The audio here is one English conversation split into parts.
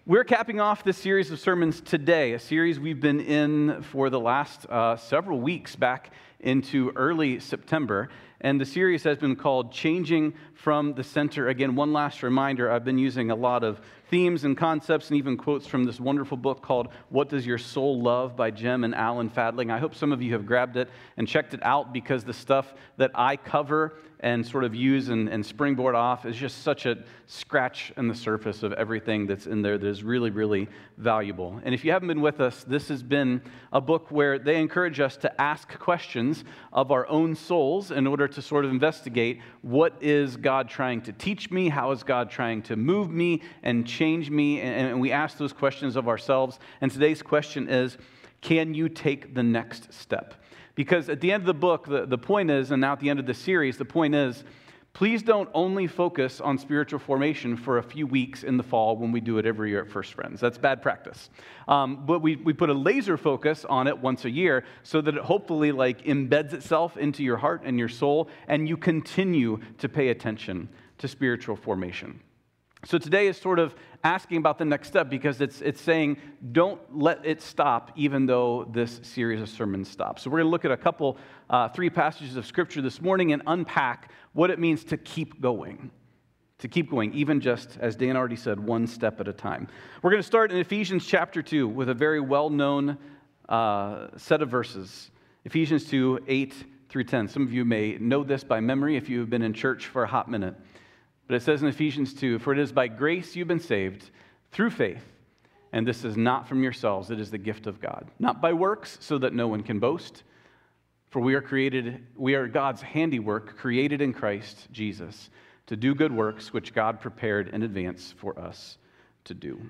We're capping off this series of sermons today, a series we've been in for the last several weeks back into early September. And the series has been called Changing from the Center. Again, one last reminder, I've been using a lot of themes and concepts and even quotes from this wonderful book called What Does Your Soul Love by Jim and Alan Fadling. I hope some of you have grabbed it and checked it out because the stuff that I cover and sort of use and springboard off is just such a scratch on the surface of everything that's in there that is really, really valuable. And if you haven't been with us, this has been a book where they encourage us to ask questions of our own souls in order to sort of investigate what is God trying to teach me, how is God trying to move me and change me, and we ask those questions of ourselves. And today's question is, can you take the next step? Because at the end of the book, the point is, and now at the end of the series, the point is, please don't only focus on spiritual formation for a few weeks in the fall when we do it every year at First Friends. That's bad practice. But we put a laser focus on it once a year so that it hopefully embeds itself into your heart and your soul, and you continue to pay attention to spiritual formation. So today is sort of asking about the next step because it's saying don't let it stop even though this series of sermons stops. So we're going to look at three passages of Scripture this morning and unpack what it means to keep going. To keep going, even just, as Dan already said, one step at a time. We're going to start in Ephesians chapter 2 with a very well-known set of verses. Ephesians 2, 8 through 10. Some of you may know this by memory if you have been in church for a hot minute. But it says in Ephesians 2, "For it is by grace you've been saved through faith, and this is not from yourselves, it is the gift of God. Not by works, so that no one can boast. For we are God's handiwork, created in Christ Jesus, to do good works which God prepared in advance for us to do."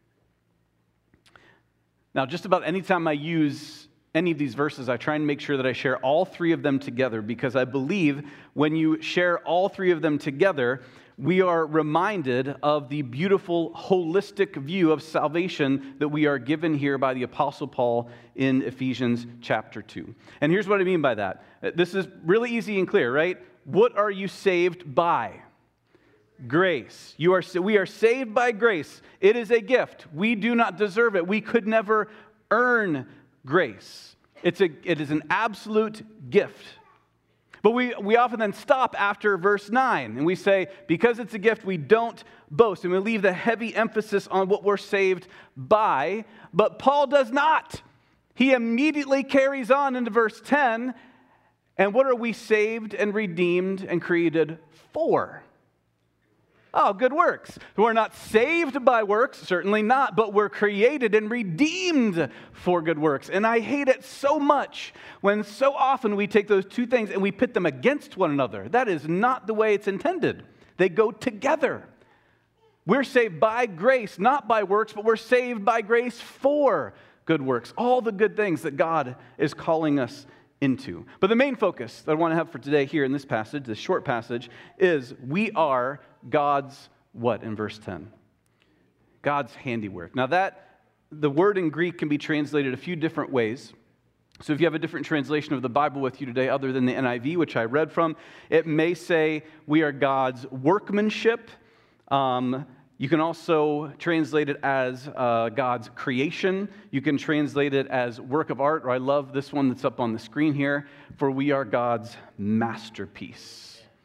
Now, just about any time I use any of these verses, I try and make sure that I share all three of them together, because I believe when you share all three of them together, we are reminded of the beautiful, holistic view of salvation that we are given here by the Apostle Paul in Ephesians chapter 2. And here's what I mean by that. This is really easy and clear, right? What are you saved by? Grace. We are saved by grace. It is a gift. We do not deserve it. We could never earn grace. It is an absolute gift. But we often then stop after verse 9, and we say, because it's a gift, we don't boast, and we leave the heavy emphasis on what we're saved by, but Paul does not. He immediately carries on into verse 10, and what are we saved and redeemed and created for? Oh, good works. We're not saved by works, certainly not, but we're created and redeemed for good works. And I hate it so much when so often we take those two things and we pit them against one another. That is not the way it's intended. They go together. We're saved by grace, not by works, but we're saved by grace for good works. All the good things that God is calling us into. But the main focus that I want to have for today here in this passage, this short passage, is we are God's what in verse 10? God's handiwork. Now the word in Greek can be translated a few different ways. So if you have a different translation of the Bible with you today other than the NIV, which I read from, it may say we are God's workmanship. You can also translate it as God's creation. You can translate it as work of art, or I love this one that's up on the screen here, for we are God's masterpiece.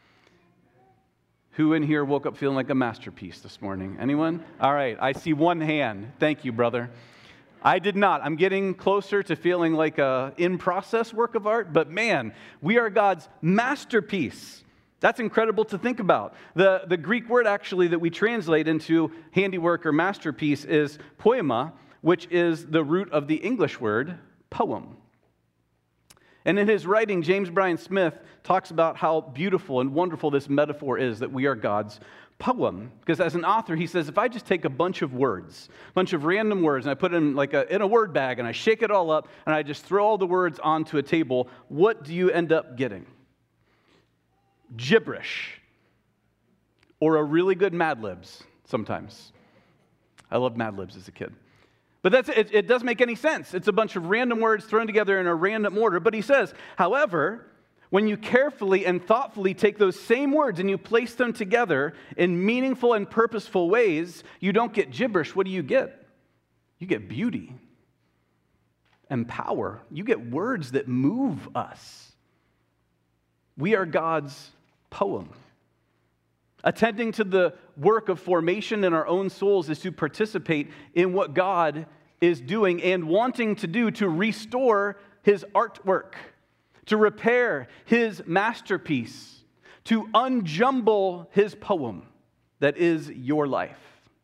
Who in here woke up feeling like a masterpiece this morning? Anyone? All right, I see one hand. Thank you, brother. I did not. I'm getting closer to feeling like a in-process work of art, but man, we are God's masterpiece. That's incredible to think about. The Greek word actually that we translate into handiwork or masterpiece is poema, which is the root of the English word poem. And in his writing, James Bryan Smith talks about how beautiful and wonderful this metaphor is that we are God's poem. Because as an author, he says, if I just take a bunch of words, a bunch of random words, and I put them in a word bag, and I shake it all up, and I just throw all the words onto a table, what do you end up getting? Gibberish. Or a really good Mad Libs sometimes. I loved Mad Libs as a kid. But it doesn't make any sense. It's a bunch of random words thrown together in a random order. But he says, however, When you carefully and thoughtfully take those same words and you place them together in meaningful and purposeful ways, you don't get gibberish. What do? You get beauty and power. You get words that move us. We are God's poem. Attending to the work of formation in our own souls is to participate in what God is doing and wanting to do to restore His artwork, to repair His masterpiece, to unjumble His poem that is your life.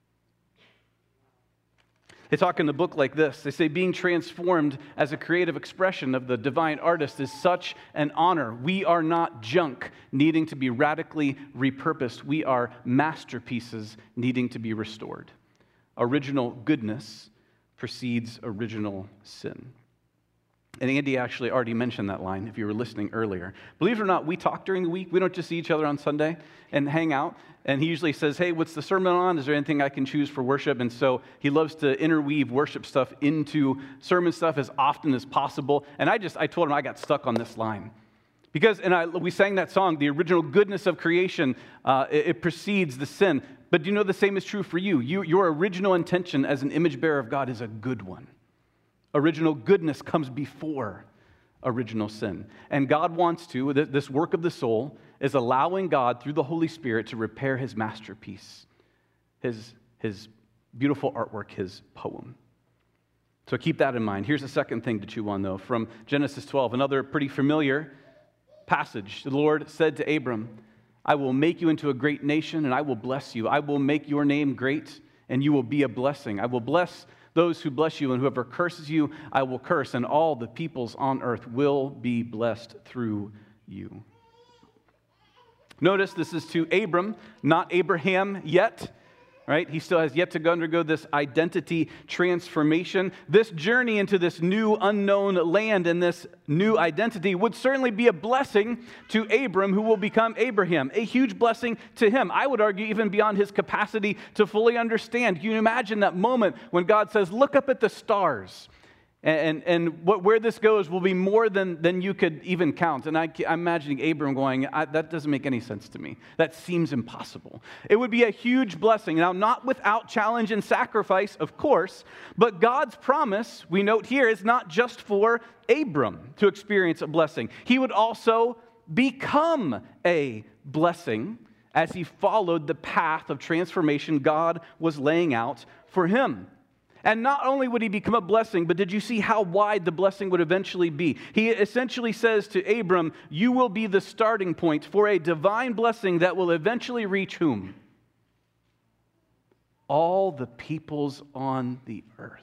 They talk in a book like this. They say being transformed as a creative expression of the divine artist is such an honor. We are not junk needing to be radically repurposed. We are masterpieces needing to be restored. Original goodness precedes original sin. And Andy actually already mentioned that line if you were listening earlier. Believe it or not, we talk during the week. We don't just see each other on Sunday and hang out. And he usually says, hey, what's the sermon on? Is there anything I can choose for worship? And so he loves to interweave worship stuff into sermon stuff as often as possible. And I told him I got stuck on this line. Because, we sang that song, the original goodness of creation, it precedes the sin. But do you know the same is true for you? Your original intention as an image bearer of God is a good one. Original goodness comes before original sin. And God wants to, this work of the soul is allowing God through the Holy Spirit to repair His masterpiece, His beautiful artwork, His poem. So keep that in mind. Here's the second thing to chew on, though, from Genesis 12, another pretty familiar passage. The Lord said to Abram, I will make you into a great nation, and I will bless you. I will make your name great, and you will be a blessing. I will bless those who bless you, and whoever curses you, I will curse, and all the peoples on earth will be blessed through you. Notice this is to Abram, not Abraham yet, right? He still has yet to undergo this identity transformation. This journey into this new unknown land and this new identity would certainly be a blessing to Abram, who will become Abraham, a huge blessing to him. I would argue even beyond his capacity to fully understand. Can you imagine that moment when God says, look up at the stars? And where this goes will be more than you could even count. And I'm imagining Abram going, that doesn't make any sense to me. That seems impossible. It would be a huge blessing. Now, not without challenge and sacrifice, of course, but God's promise, we note here, is not just for Abram to experience a blessing. He would also become a blessing as he followed the path of transformation God was laying out for him. And not only would he become a blessing, but did you see how wide the blessing would eventually be? He essentially says to Abram, you will be the starting point for a divine blessing that will eventually reach whom? All the peoples on the earth.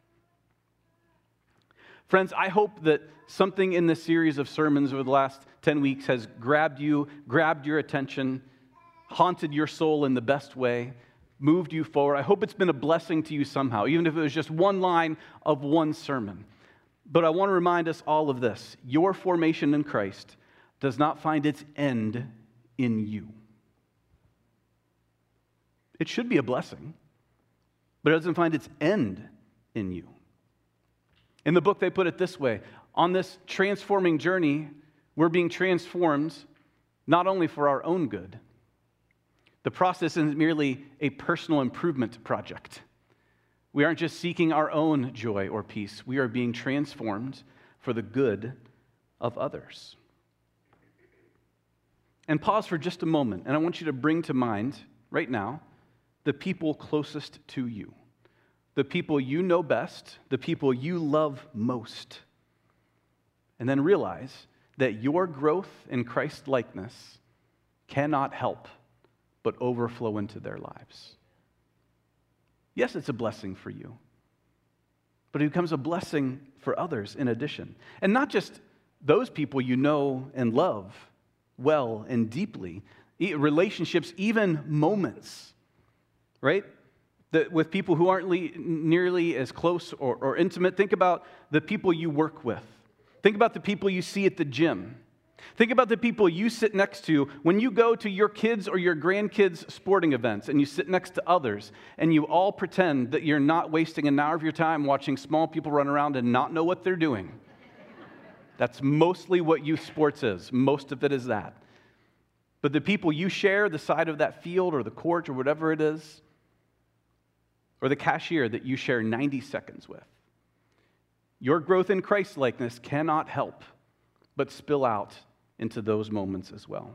Friends, I hope that something in this series of sermons over the last 10 weeks has grabbed your attention, haunted your soul in the best way, moved you forward. I hope it's been a blessing to you somehow, even if it was just one line of one sermon. But I want to remind us all of this. Your formation in Christ does not find its end in you. It should be a blessing, but it doesn't find its end in you. In the book, they put it this way. On this transforming journey, we're being transformed not only for our own good. The process isn't merely a personal improvement project. We aren't just seeking our own joy or peace. We are being transformed for the good of others. And pause for just a moment, and I want you to bring to mind right now the people closest to you, the people you know best, the people you love most. And then realize that your growth in Christ-likeness cannot help but overflow into their lives. Yes, it's a blessing for you, but it becomes a blessing for others in addition. And not just those people you know and love well and deeply, relationships, even moments, right? With people who aren't nearly as close or intimate. Think about the people you work with. Think about the people you see at the gym. Think about the people you sit next to when you go to your kids' or your grandkids' sporting events and you sit next to others and you all pretend that you're not wasting an hour of your time watching small people run around and not know what they're doing. That's mostly what youth sports is. Most of it is that. But the people you share the side of that field or the court or whatever it is, or the cashier that you share 90 seconds with, your growth in Christ-likeness cannot help but spill out into those moments as well.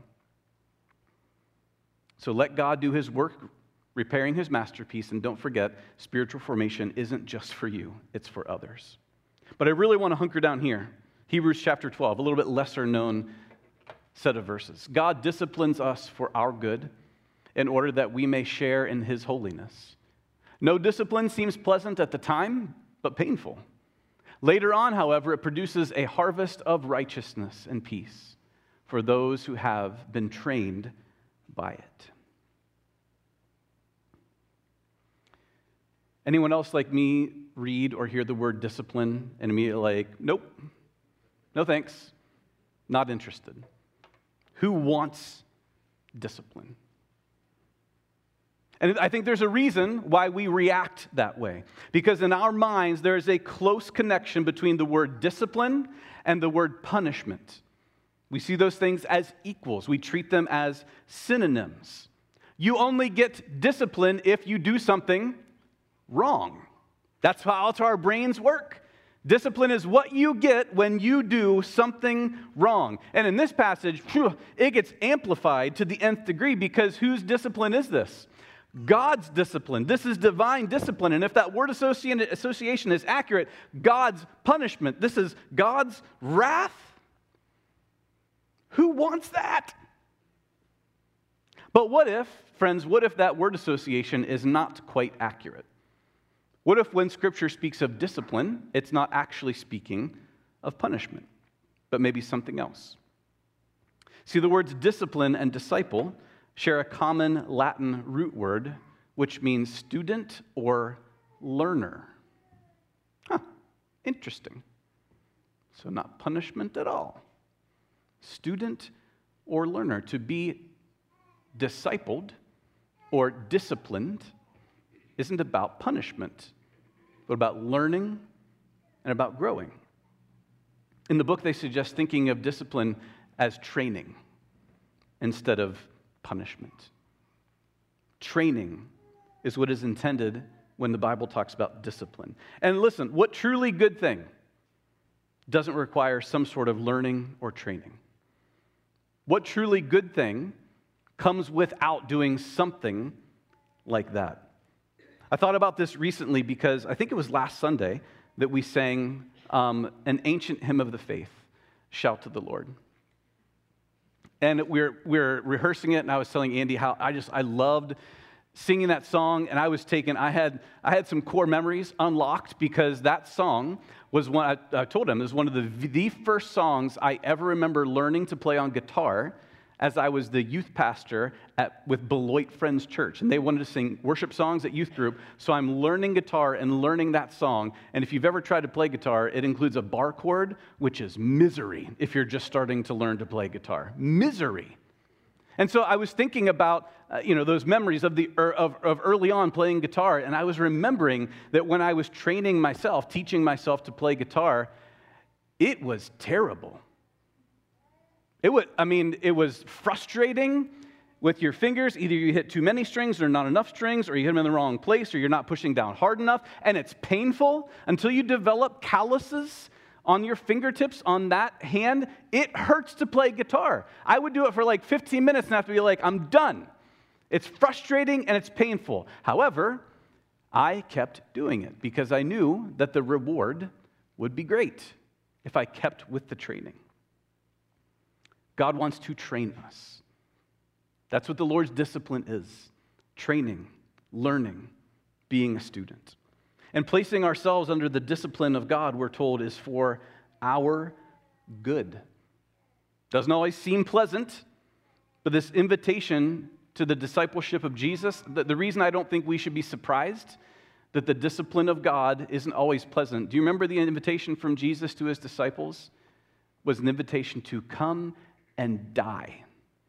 So let God do his work repairing his masterpiece, and don't forget, spiritual formation isn't just for you, it's for others. But I really want to hunker down here. Hebrews chapter 12, a little bit lesser known set of verses. God disciplines us for our good in order that we may share in his holiness. No discipline seems pleasant at the time, but painful. Later on, however, it produces a harvest of righteousness and peace for those who have been trained by it. Anyone else like me read or hear the word discipline and immediately like, nope, no thanks, not interested? Who wants discipline? And I think there's a reason why we react that way. Because in our minds, there is a close connection between the word discipline and the word punishment. We see those things as equals. We treat them as synonyms. You only get discipline if you do something wrong. That's how our brains work. Discipline is what you get when you do something wrong. And in this passage, it gets amplified to the nth degree, because whose discipline is this? God's discipline. This is divine discipline. And if that word association is accurate, God's punishment. This is God's wrath. Who wants that? But what if, friends, what if that word association is not quite accurate? What if when Scripture speaks of discipline, it's not actually speaking of punishment, but maybe something else? See, the words discipline and disciple share a common Latin root word, which means student or learner. Interesting. So not punishment at all. Student or learner. To be discipled or disciplined isn't about punishment, but about learning and about growing. In the book, they suggest thinking of discipline as training instead of punishment. Training is what is intended when the Bible talks about discipline. And listen, what truly good thing doesn't require some sort of learning or training? What truly good thing comes without doing something like that? I thought about this recently because I think it was last Sunday that we sang an ancient hymn of the faith, Shout to the Lord. And we're rehearsing it, and I was telling Andy how I loved singing that song, and I had some core memories unlocked, because that song was one, I told him, it was one of the first songs I ever remember learning to play on guitar as I was the youth pastor with Beloit Friends Church. And they wanted to sing worship songs at youth group, so I'm learning guitar and learning that song. And if you've ever tried to play guitar, it includes a bar chord, which is misery if you're just starting to learn to play guitar. Misery. And so I was thinking about those memories of early on playing guitar, and I was remembering that when I was training myself, teaching myself to play guitar, it was terrible. It was frustrating with your fingers. Either you hit too many strings or not enough strings, or you hit them in the wrong place, or you're not pushing down hard enough, and it's painful until you develop calluses on your fingertips on that hand. It hurts to play guitar. I would do it for like 15 minutes and have to be like, I'm done. It's frustrating and it's painful. However, I kept doing it because I knew that the reward would be great if I kept with the training. God wants to train us. That's what the Lord's discipline is. Training, learning, being a student. And placing ourselves under the discipline of God, we're told, is for our good. Doesn't always seem pleasant, but this invitation to the discipleship of Jesus, the reason I don't think we should be surprised that the discipline of God isn't always pleasant. Do you remember the invitation from Jesus to his disciples? It was an invitation to come and die.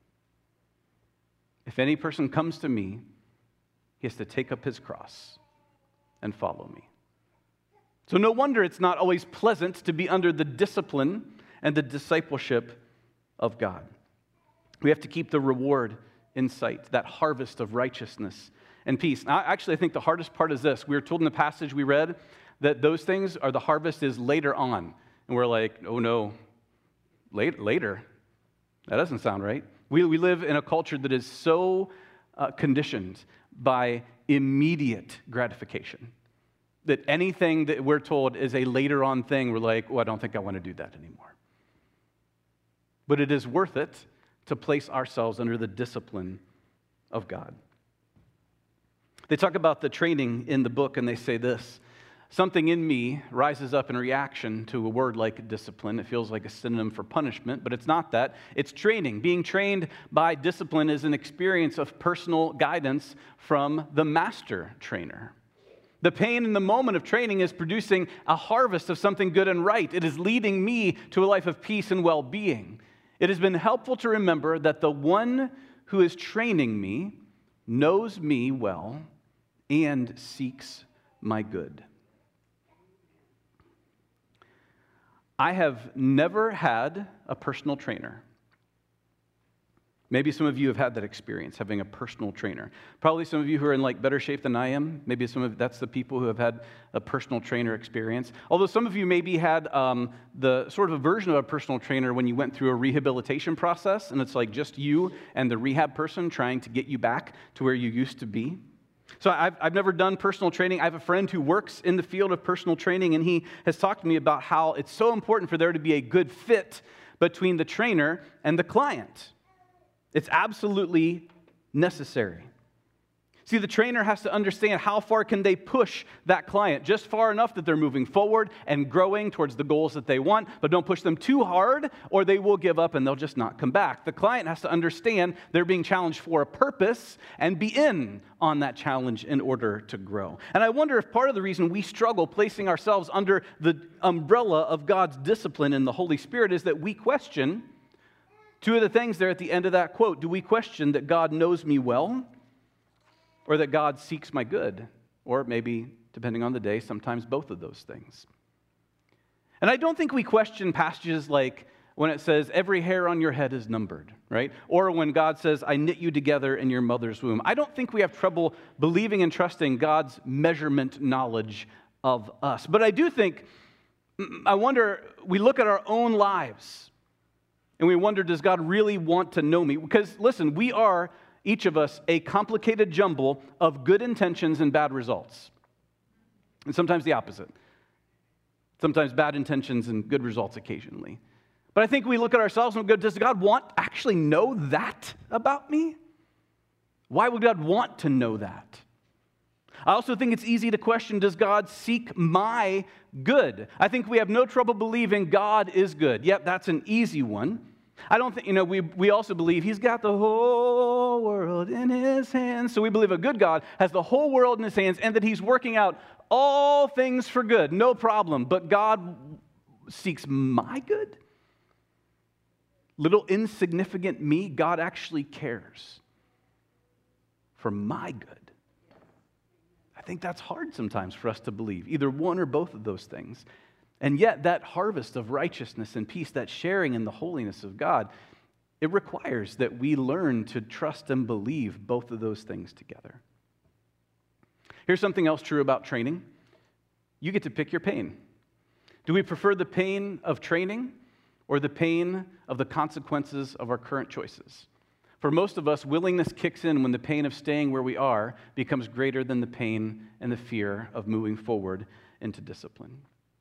If any person comes to me, he has to take up his cross and follow me. So no wonder it's not always pleasant to be under the discipline and the discipleship of God. We have to keep the reward in sight, that harvest of righteousness and peace. Now, actually, I think the hardest part is this. We were told in the passage we read that those things the harvest is later on. And we're like, oh no, later? That doesn't sound right. We live in a culture that is so conditioned by immediate gratification that anything that we're told is a later on thing, we're like, oh, I don't think I want to do that anymore. But it is worth it to place ourselves under the discipline of God. They talk about the training in the book, and they say this: something in me rises up in reaction to a word like discipline. It feels like a synonym for punishment, but it's not that. It's training. Being trained by discipline is an experience of personal guidance from the master trainer. The pain in the moment of training is producing a harvest of something good and right. It is leading me to a life of peace and well-being. It has been helpful to remember that the one who is training me knows me well and seeks my good. I have never had a personal trainer. Maybe some of you have had that experience, having a personal trainer. Probably some of you who are in better shape than I am. Maybe that's the people who have had a personal trainer experience. Although some of you maybe had the sort of a version of a personal trainer when you went through a rehabilitation process, and it's like just you and the rehab person trying to get you back to where you used to be. So I've never done personal training. I have a friend who works in the field of personal training, and he has talked to me about how it's so important for there to be a good fit between the trainer and the client. It's absolutely necessary. See, the trainer has to understand how far can they push that client, just far enough that they're moving forward and growing towards the goals that they want, but don't push them too hard or they will give up and they'll just not come back. The client has to understand they're being challenged for a purpose and be in on that challenge in order to grow. And I wonder if part of the reason we struggle placing ourselves under the umbrella of God's discipline in the Holy Spirit is that we question two of the things there at the end of that quote. Do we question that God knows me well, or that God seeks my good? Or maybe, depending on the day, sometimes both of those things. And I don't think we question passages like when it says, every hair on your head is numbered, right? Or when God says, I knit you together in your mother's womb. I don't think we have trouble believing and trusting God's measurement knowledge of us. But I do think, I wonder, we look at our own lives, and we wonder, does God really want to know me? Because, listen, we are, each of us, a complicated jumble of good intentions and bad results. And sometimes the opposite. Sometimes bad intentions and good results occasionally. But I think we look at ourselves and we go, does God actually know that about me? Why would God want to know that? I also think it's easy to question, does God seek my good? I think we have no trouble believing God is good. Yep, that's an easy one. I don't think, we also believe He's got the whole world in His hands. So we believe a good God has the whole world in His hands and that He's working out all things for good, no problem. But God seeks my good? Little insignificant me, God actually cares for my good. I think that's hard sometimes for us to believe, either one or both of those things. And yet that harvest of righteousness and peace, that sharing in the holiness of God, it requires that we learn to trust and believe both of those things together. Here's something else true about training. You get to pick your pain. Do we prefer the pain of training or the pain of the consequences of our current choices? For most of us, willingness kicks in when the pain of staying where we are becomes greater than the pain and the fear of moving forward into discipline.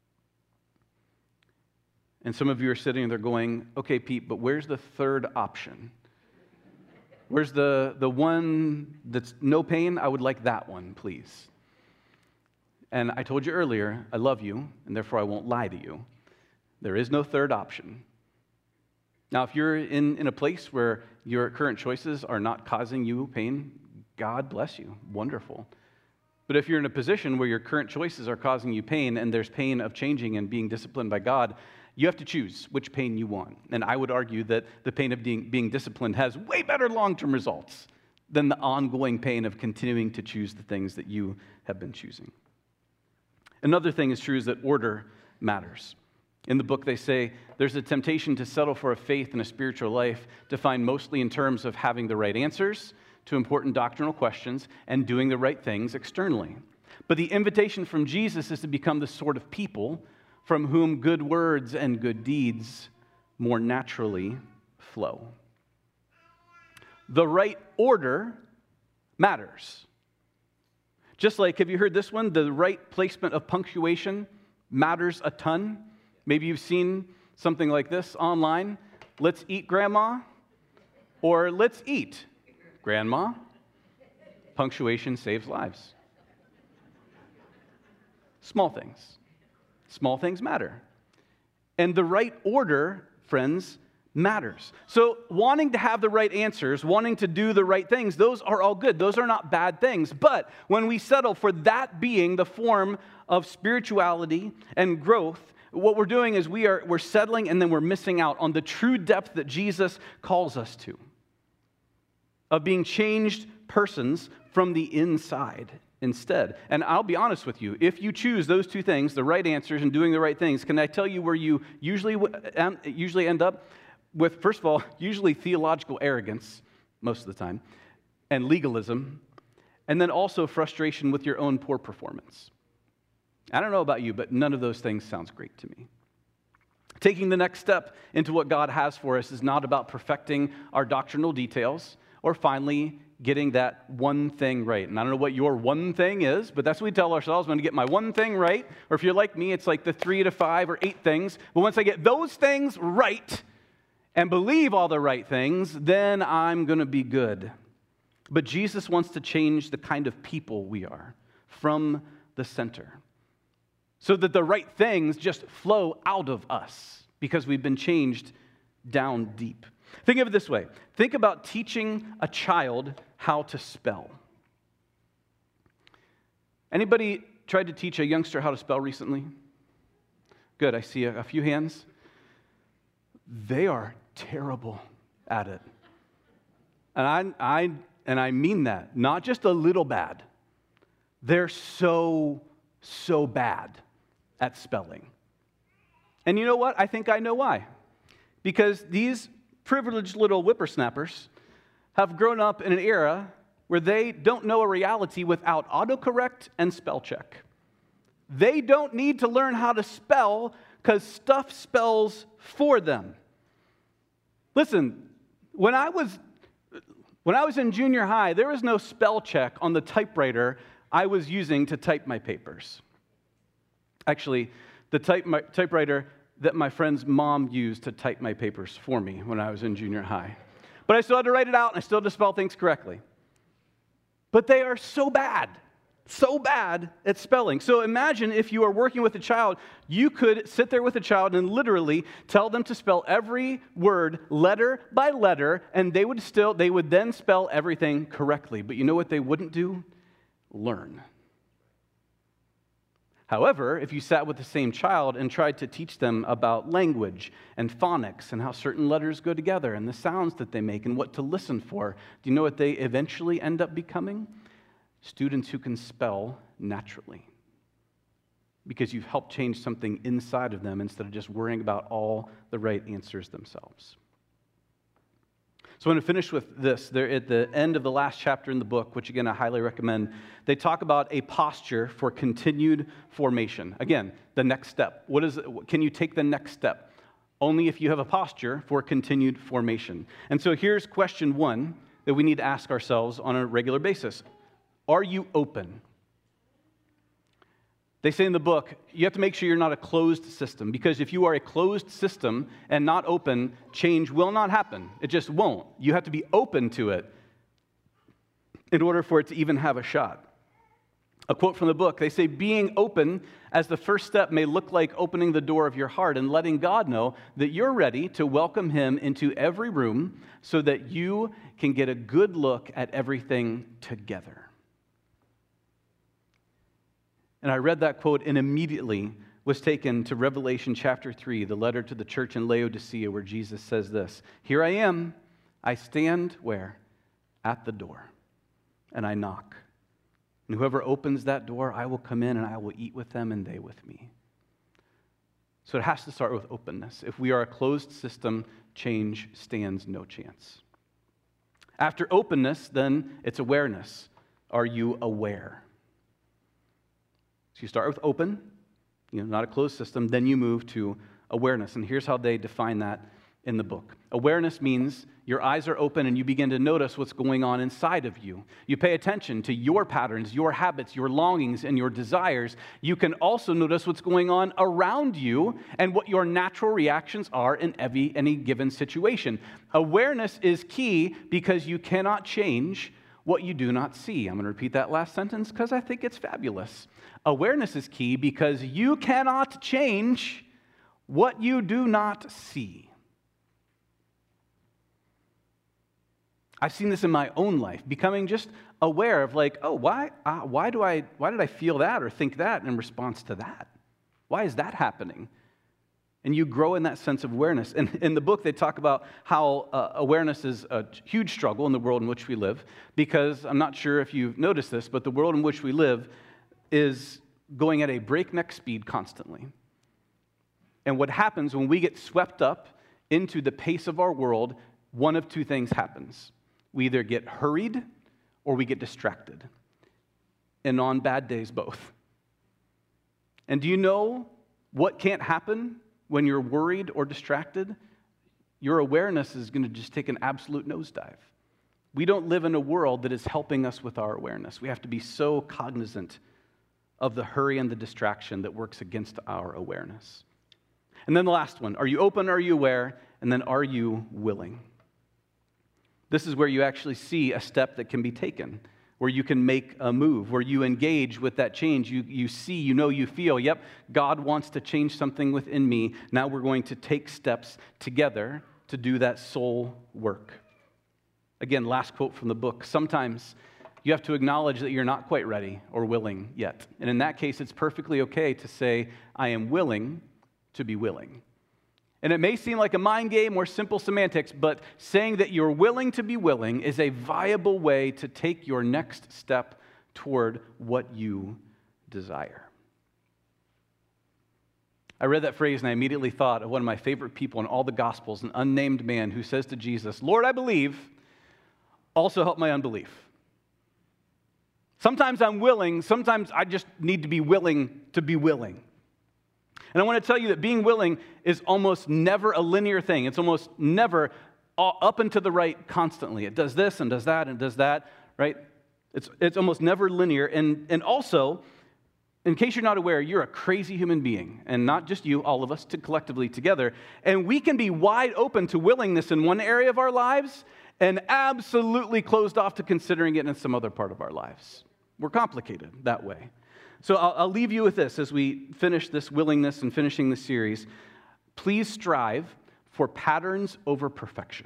And some of you are sitting there going, okay, Pete, but where's the third option? Where's the one that's no pain? I would like that one, please. And I told you earlier, I love you, and therefore I won't lie to you. There is no third option. Now, if you're in a place where your current choices are not causing you pain, God bless you. Wonderful. But if you're in a position where your current choices are causing you pain and there's pain of changing and being disciplined by God, you have to choose which pain you want. And I would argue that the pain of being disciplined has way better long-term results than the ongoing pain of continuing to choose the things that you have been choosing. Another thing is true is that order matters. In the book, they say there's a temptation to settle for a faith and a spiritual life defined mostly in terms of having the right answers to important doctrinal questions and doing the right things externally. But the invitation from Jesus is to become the sort of people from whom good words and good deeds more naturally flow. The right order matters. Just like, have you heard this one? The right placement of punctuation matters a ton. Maybe you've seen something like this online. Let's eat, Grandma, or let's eat, Grandma. Punctuation saves lives. Small things. Small things matter. And the right order, friends, matters. So wanting to have the right answers, wanting to do the right things, those are all good. Those are not bad things. But when we settle for that being the form of spirituality and growth, what we're doing is we're settling and then we're missing out on the true depth that Jesus calls us to, of being changed persons from the inside instead. And I'll be honest with you, if you choose those two things, the right answers and doing the right things, can I tell you where you usually end up? With, first of all, usually theological arrogance, most of the time, and legalism, and then also frustration with your own poor performance. I don't know about you, but none of those things sounds great to me. Taking the next step into what God has for us is not about perfecting our doctrinal details or finally getting that one thing right. And I don't know what your one thing is, but that's what we tell ourselves. I'm going to get my one thing right. Or if you're like me, it's like the 3 to 5 or 8 things. But once I get those things right and believe all the right things, then I'm going to be good. But Jesus wants to change the kind of people we are from the center, so that the right things just flow out of us because we've been changed down deep. Think of it this way. Think about teaching a child how to spell. Anybody tried to teach a youngster how to spell recently? Good, I see a few hands. They are terrible at it. And I mean that, not just a little bad. They're so bad at spelling. And you know what? I think I know why. Because these privileged little whippersnappers have grown up in an era where they don't know a reality without autocorrect and spell check. They don't need to learn how to spell because stuff spells for them. Listen, when I was in junior high, there was no spell check on the typewriter I was using to type my papers. Actually, the typewriter that my friend's mom used to type my papers for me when I was in junior high. But I still had to write it out, and I still had to spell things correctly. But they are so bad at spelling. So imagine if you are working with a child, you could sit there with a child and literally tell them to spell every word letter by letter, and they would then spell everything correctly. But you know what they wouldn't do? Learn. However, if you sat with the same child and tried to teach them about language and phonics and how certain letters go together and the sounds that they make and what to listen for, do you know what they eventually end up becoming? Students who can spell naturally. Because you've helped change something inside of them instead of just worrying about all the right answers themselves. So I'm going to finish with this. They're at the end of the last chapter in the book, which again I highly recommend. They talk about a posture for continued formation. Again, the next step. What is it? Can you take the next step? Only if you have a posture for continued formation. And so here's question 1 that we need to ask ourselves on a regular basis. Are you open? They say in the book, you have to make sure you're not a closed system, because if you are a closed system and not open, change will not happen. It just won't. You have to be open to it in order for it to even have a shot. A quote from the book, they say, being open as the first step may look like opening the door of your heart and letting God know that you're ready to welcome Him into every room so that you can get a good look at everything together. And I read that quote and immediately was taken to Revelation chapter 3, the letter to the church in Laodicea, where Jesus says this, "Here I am, I stand," where? At the door, and I knock. And whoever opens that door, I will come in and I will eat with them and they with me. So it has to start with openness. If we are a closed system, change stands no chance. After openness, then it's awareness. Are you aware? So you start with open, not a closed system, then you move to awareness. And here's how they define that in the book. Awareness means your eyes are open and you begin to notice what's going on inside of you. You pay attention to your patterns, your habits, your longings, and your desires. You can also notice what's going on around you and what your natural reactions are in any given situation. Awareness is key because you cannot change what you do not see. I'm going to repeat that last sentence because I think it's fabulous. Awareness is key because you cannot change what you do not see. I've seen this in my own life, becoming just aware of why did I feel that or think that in response to that? Why is that happening? And you grow in that sense of awareness. And in the book, they talk about how awareness is a huge struggle in the world in which we live, because I'm not sure if you've noticed this, but the world in which we live is going at a breakneck speed constantly. And what happens when we get swept up into the pace of our world, one of two things happens. We either get hurried or we get distracted. And on bad days, both. And do you know what can't happen when you're worried or distracted? Your awareness is going to just take an absolute nosedive. We don't live in a world that is helping us with our awareness. We have to be so cognizant of the hurry and the distraction that works against our awareness. And then the last one, are you open, are you aware, and then are you willing? This is where you actually see a step that can be taken, where you can make a move, where you engage with that change. You see, you feel, yep, God wants to change something within me. Now we're going to take steps together to do that soul work. Again, last quote from the book. Sometimes you have to acknowledge that you're not quite ready or willing yet. And in that case, it's perfectly okay to say, I am willing to be willing. And it may seem like a mind game or simple semantics, but saying that you're willing to be willing is a viable way to take your next step toward what you desire. I read that phrase and I immediately thought of one of my favorite people in all the Gospels, an unnamed man who says to Jesus, Lord, I believe, also help my unbelief. Sometimes I'm willing, sometimes I just need to be willing to be willing. And I want to tell you that being willing is almost never a linear thing. It's almost never up and to the right constantly. It does this and does that and does that, right? It's almost never linear. And also, in case you're not aware, you're a crazy human being. And not just you, all of us collectively together. And we can be wide open to willingness in one area of our lives and absolutely closed off to considering it in some other part of our lives. We're complicated that way. So I'll leave you with this as we finish this willingness and finishing this series. Please strive for patterns over perfection.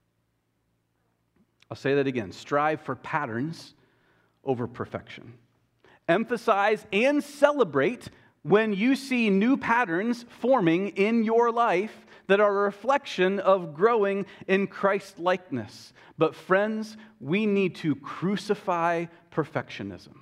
I'll say that again. Strive for patterns over perfection. Emphasize and celebrate when you see new patterns forming in your life that are a reflection of growing in Christ-likeness. But friends, we need to crucify perfectionism.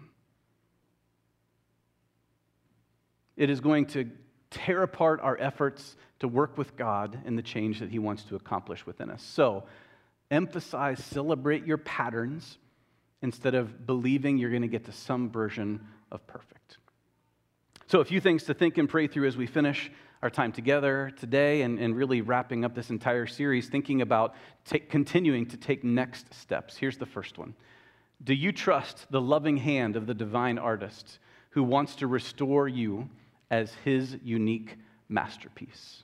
It is going to tear apart our efforts to work with God and the change that He wants to accomplish within us. So, emphasize, celebrate your patterns instead of believing you're going to get to some version of perfect. So, a few things to think and pray through as we finish our time together today and really wrapping up this entire series, thinking about continuing to take next steps. Here's the first one. Do you trust the loving hand of the divine artist who wants to restore you as His unique masterpiece?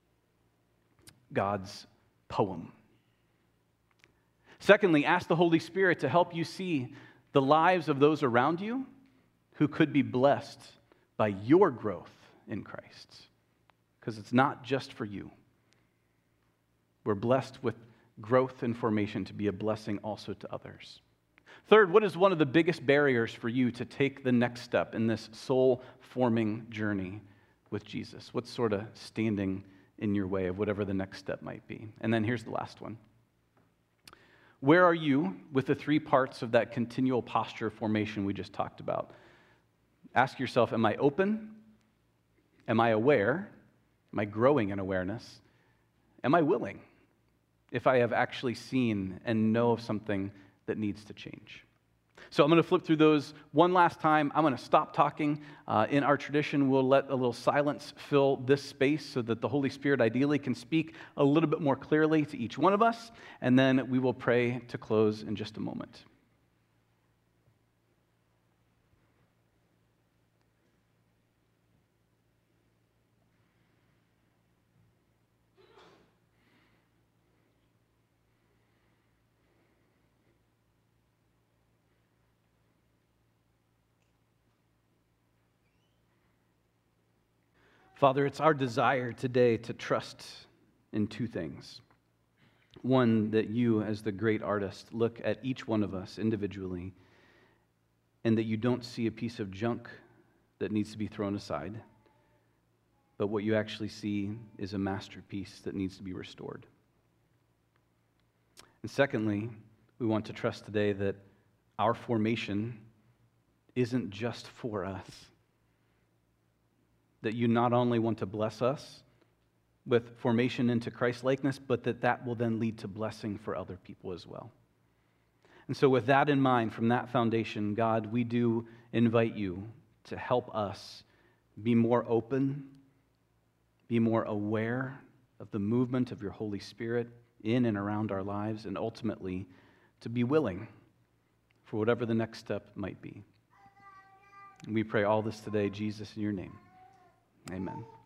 God's poem. Secondly, ask the Holy Spirit to help you see the lives of those around you who could be blessed by your growth in Christ. Because it's not just for you. We're blessed with growth and formation to be a blessing also to others. Third, what is one of the biggest barriers for you to take the next step in this soul-forming journey with Jesus? What's sort of standing in your way of whatever the next step might be? And then here's the last one. Where are you with the three parts of that continual posture formation we just talked about? Ask yourself, am I open? Am I aware? Am I growing in awareness? Am I willing if I have actually seen and know of something that needs to change? So I'm going to flip through those one last time. I'm going to stop talking. In our tradition, we'll let a little silence fill this space so that the Holy Spirit ideally can speak a little bit more clearly to each one of us, and then we will pray to close in just a moment. Father, it's our desire today to trust in two things. One, that you, as the great artist, look at each one of us individually, and that you don't see a piece of junk that needs to be thrown aside, but what you actually see is a masterpiece that needs to be restored. And secondly, we want to trust today that our formation isn't just for us. That you not only want to bless us with formation into Christ-likeness, but that will then lead to blessing for other people as well. And so with that in mind, from that foundation, God, we do invite you to help us be more open, be more aware of the movement of your Holy Spirit in and around our lives, and ultimately to be willing for whatever the next step might be. And we pray all this today, Jesus, in your name. Amen.